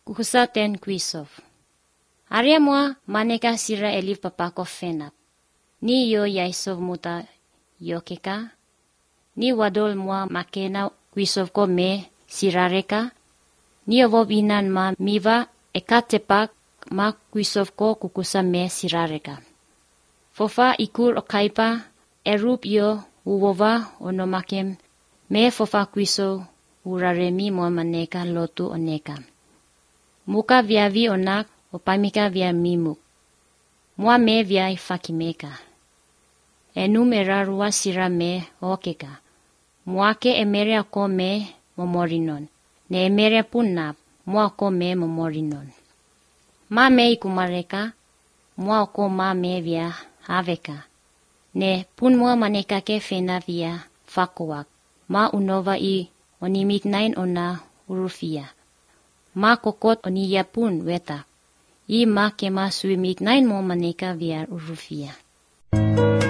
kukusaten kuisov. Arya mua maneka sira eliv papako fenap. Ni yo yaisov muta yokeka. Ni wadol mua makena kuisov ko me sirareka. Ni ovov inan ma miva ekatepak ma kuisov ko kukusa me sirareka. Fofa ikur okaipa erup yo uwova onomakem me fofa kuiso uraremi mua maneka lotu oneka. Muka viavi onak opamika via mimuk. Mua me via ifakimeka. Enum erarua sira me okeka. Muake emere ako me momorinon. Ne emere punap mua ako me momorinon. Ma me ikumareka. Mua ako ma me via haveka. Ne pun mua maneka ke fena via fakuak. Ma unova I onimik nain ona urufia. Ma kokot oniya pun weta. I ma kema suimik nain mo maneka via urufia.